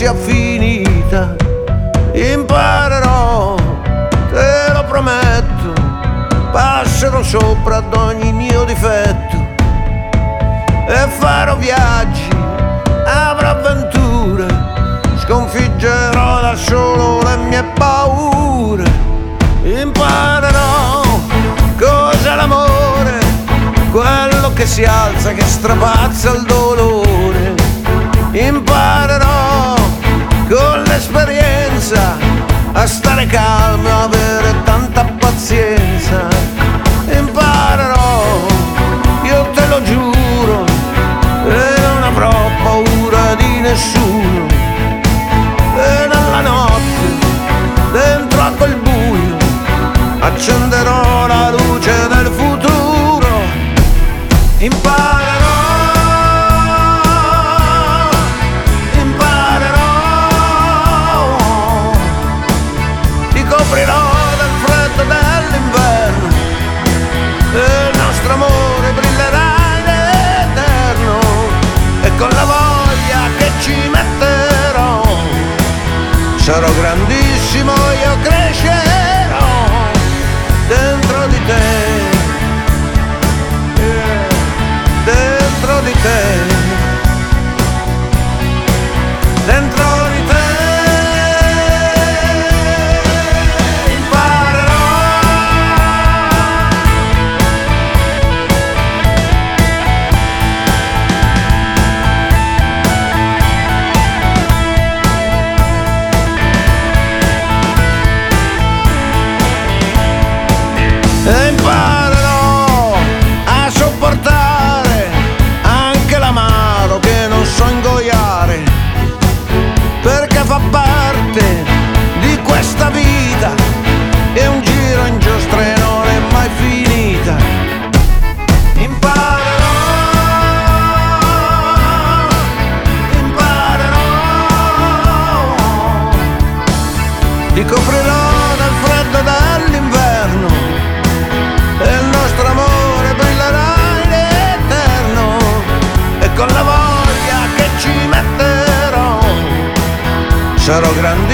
sia finita. Imparerò, te lo prometto, passerò sopra ad ogni mio difetto e farò viaggi, avrò avventure, sconfiggerò da solo le mie paure. Imparerò cos'è l'amore, quello che si alza, che strapazza il dolore. Imparerò con l'esperienza a stare calmo e avere tanta pazienza. Imparerò, io te lo giuro, e non avrò paura di nessuno. E nella notte, dentro a quel buio, accenderò la luce del futuro. Imparerò, ti coprirò del freddo dell'inverno e il nostro amore brillerà in eterno. E con la voglia che ci metterò sarò grandissimo, io crescerò dentro di te, dentro di te, dentro di te. Imparerò, e imparerò a sopportare anche l'amaro che non so ingoiare, perché fa parte di questa vita e un giro in giostra e non è mai finita. Imparerò, imparerò, ti coprirò dal freddo dell'inverno e il nostro amore brillerà in eterno. E con la voglia che ci metterò sarò grande